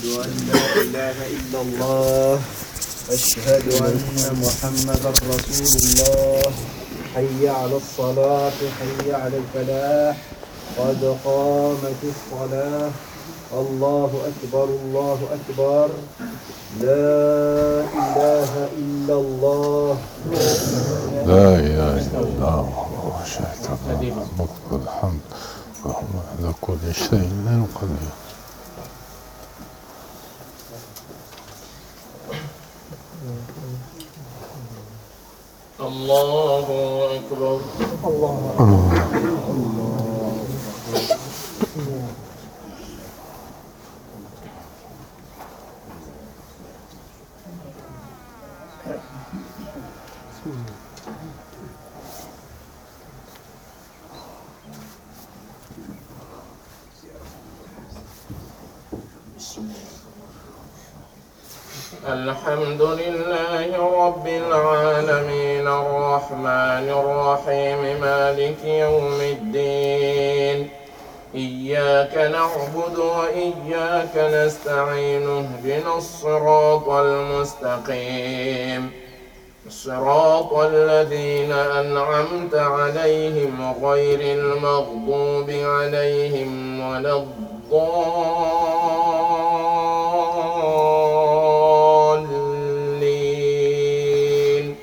أن لا إله إلا الله أشهد أن محمدا رسول الله حي على الصلاة حي على الفلاح قد قامت الصلاة الله أكبر الله أكبر لا إله إلا الله لا إله إلا الله وشهد أن ربك الحمد وهو على كل شيء قدير. الله أكبر. الله الحمد لله رب العالمين الرحمن الرحيم مالك يوم الدين إياك نعبد وإياك نستعين اهدنا الصراط المستقيم صراط الذين أنعمت عليهم غير المغضوب عليهم ولا الضالين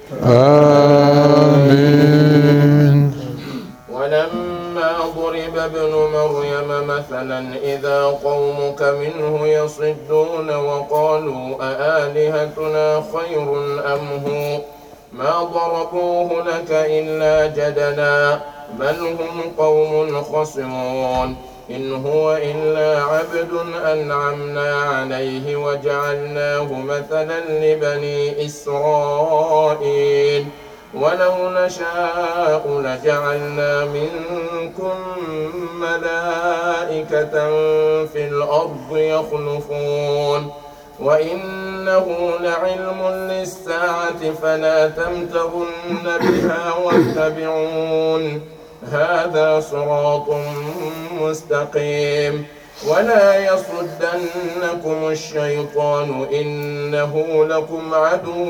آمين. ولما ضرب ابن مريم مثلا إذا قومك منه يصدون وقالوا أآلهتنا خير أم هو ما ضربوه لك إلا جدلا بل هم قوم خصمون إن هو إلا عبد أنعمنا عليه وجعلناه مثلا لبني إسرائيل ولو نشاء لجعلنا منكم ملائكة في الأرض يخلفون وإنه لعلم للساعة فلا تمترن بها واتبعون هذا صراط مستقيم ولا يصدنكم الشيطان إنه لكم عدو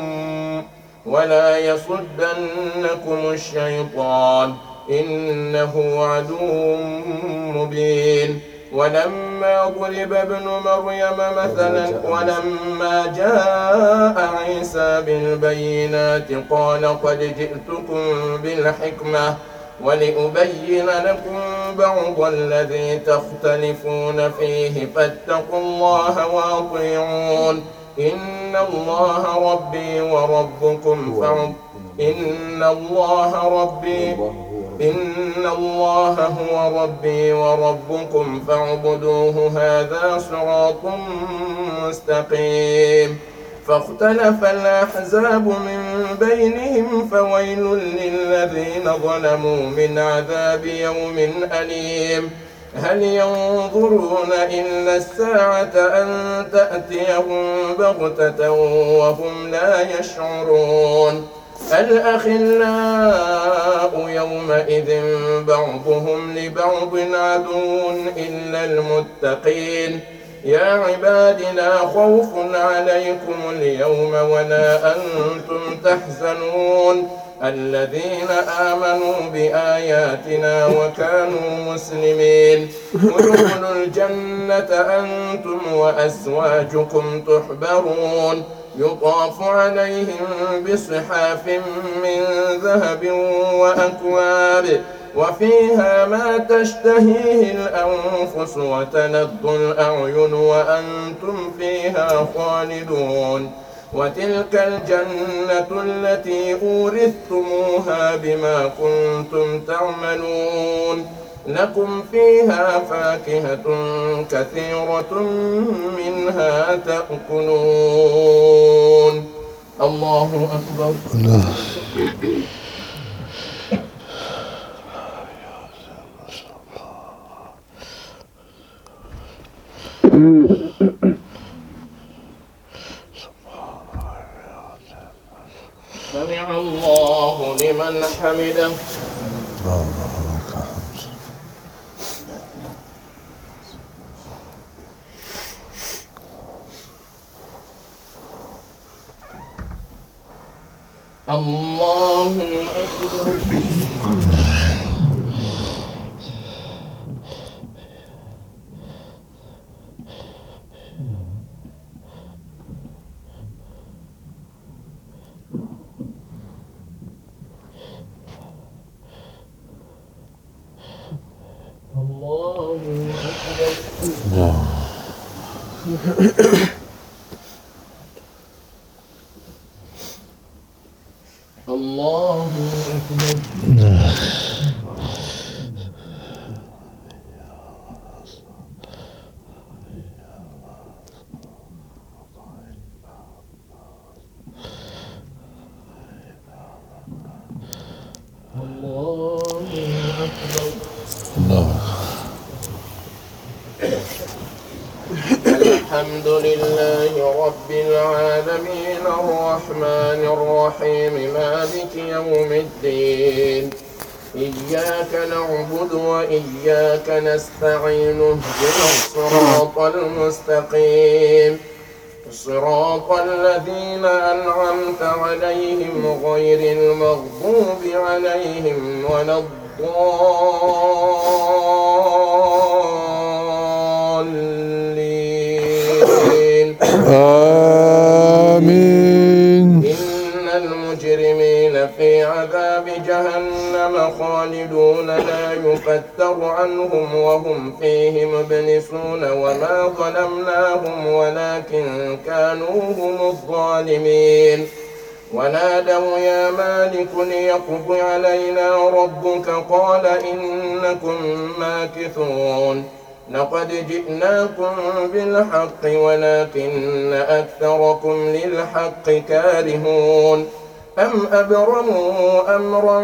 مبين ولما ضرب ابن مريم مثلا ولما جاء عيسى بالبينات قال قد جئتكم بالحكمة ولأبين لكم بعض الذي تختلفون فيه فاتقوا الله وأطيعون إن الله ربي وربكم إن الله هو ربي وربكم فاعبدوه هذا صراط مستقيم فاختلف الأحزاب من بينهم فويل للذين ظلموا من عذاب يوم أليم هل ينظرون إلا الساعة أن تأتيهم بغتة وهم لا يشعرون الأخلاء يومئذ بعضهم لبعض عدو إلا المتقين يا عباد لا خوف عليكم اليوم ولا أنتم تحزنون الذين آمنوا بآياتنا وكانوا مسلمين ادخلوا الجنة أنتم وأزواجكم تحبرون يطاف عليهم بصحاف من ذهب وأكواب وفيها ما تشتهيه الأنفس وتلذ الأعين وأنتم فيها خالدون وتلك الجنة التي أورثتموها بما كنتم تعملون لكم فيها فاكهة كثيرة منها تأكلون الله أكبر. سمع الله لمن حمده. الله أكبر. الله أكبر. الله أكبر. الحمد لله رب العالمين الرحمن الرحيم مالك يوم الدين إياك نعبد وإياك نستعين اهدنا الصراط المستقيم صراط الذين أنعمت عليهم غير المغضوب عليهم ولا الضالين. آمين. إن المجرمين في عذاب جهنم خالدون لا يفتر عنهم وهم فيه مبلسون وما ظلمناهم ولكن كانوا هم الظالمين. ونادوا يا مالك ليقض علينا ربك قال إنكم ماكثون لقد جئناكم بالحق ولكن أكثركم للحق كارهون أم أبرموا أمرا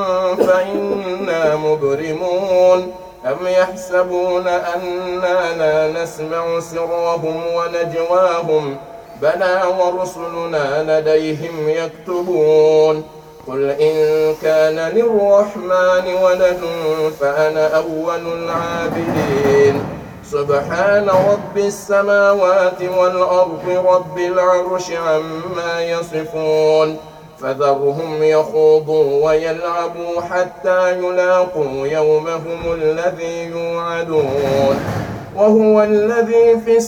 فإنا مبرمون أم يحسبون أنا لا نسمع سرهم ونجواهم بلى ورسلنا لديهم يكتبون قل إن كان للرحمن ولد فأنا أول العابدين سبحان رب السماوات والأرض رب العرش عما يصفون فذرهم يخوضوا ويلعبوا حتى يلاقوا يومهم الذي يوعدون وهو الذي في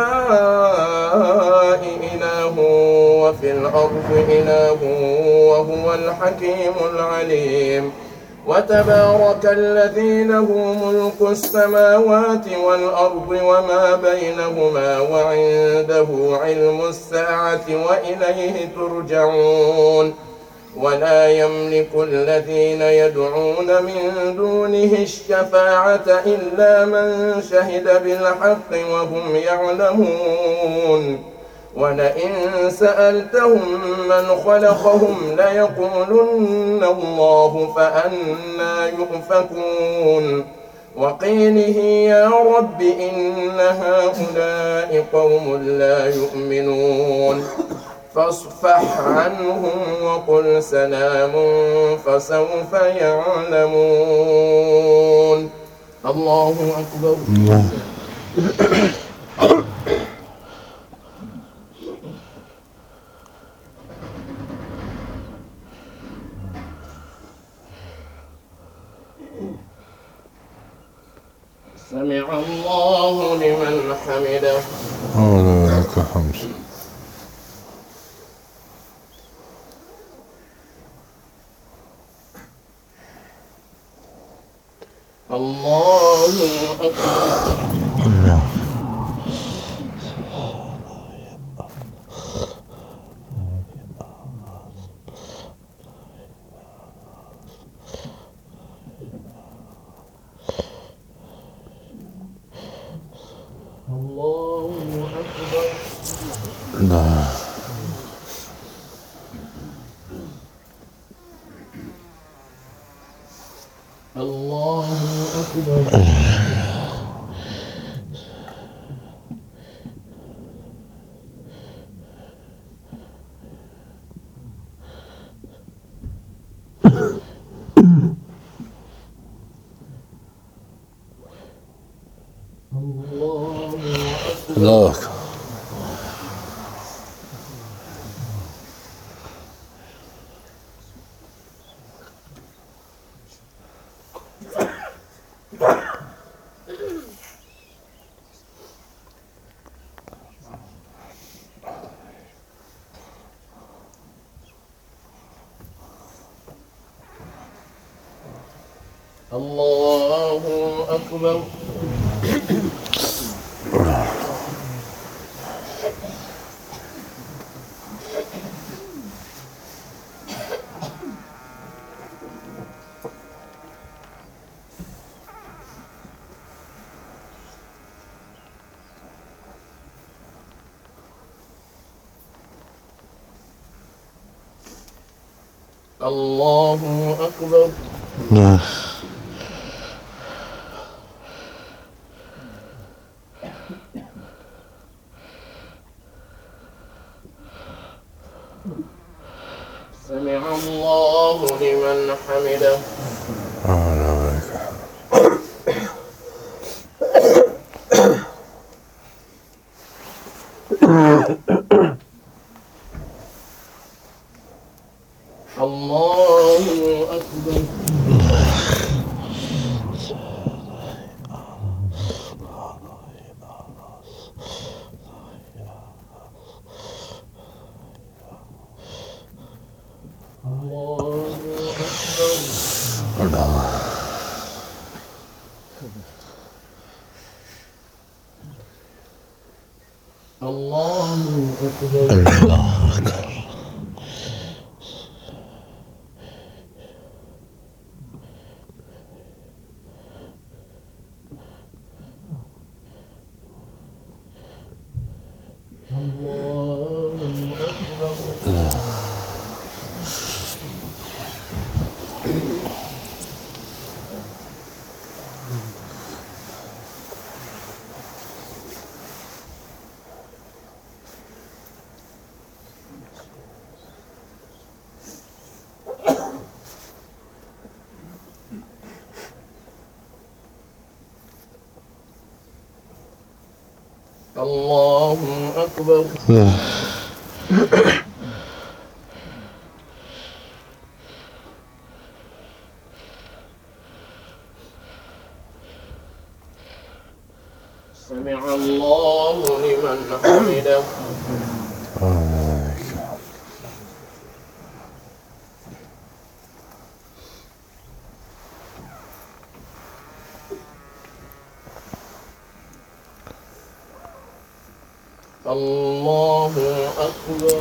السماء إله وفي الأرض إله وهو الحكيم العليم وتبارك الذي له ملك السماوات والأرض وما بينهما وعنده علم الساعة وإليه ترجعون ولا يملك الذين يدعون من دونه الشفاعة إلا من شهد بالحق وهم يعلمون ولئن سألتهم من خلقهم ليقولن الله فأنى يؤفكون وقيله يا رب إن هؤلاء قوم لا يؤمنون فاصفح عنهم وقل سلام فسوف يعلمون. الله أكبر. سمع الله لمن حمده. ولك الحمد. الله أكبر. الله أكبر. الله أكبر. الله أكبر. الله أكبر. الله أكبر. سمع الله لمن حمده. الله أكبر. الله أكبر. الله أكبر. سمع الله لمن حمده. الله أكبر.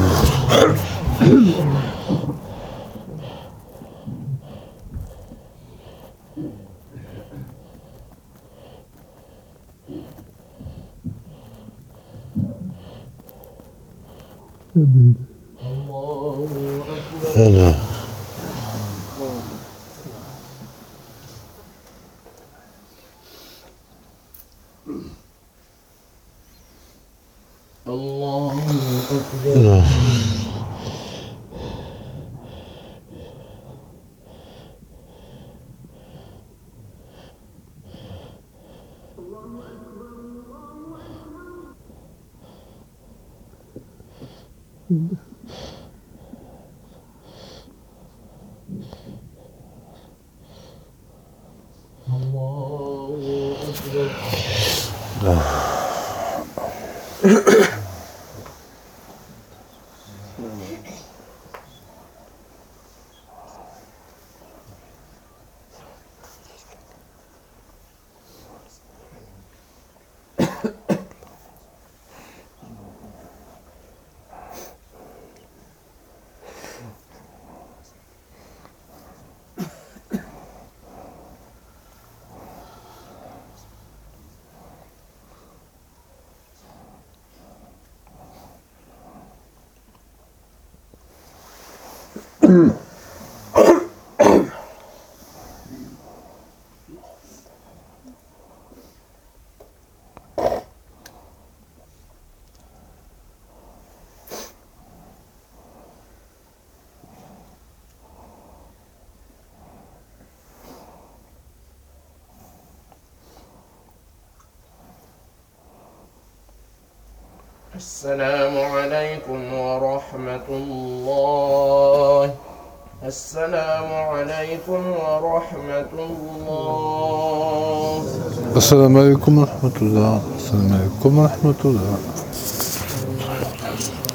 الله أكبر. السلام عليكم ورحمة الله. السلام عليكم ورحمة الله. السلام عليكم ورحمة الله. السلام عليكم ورحمة الله.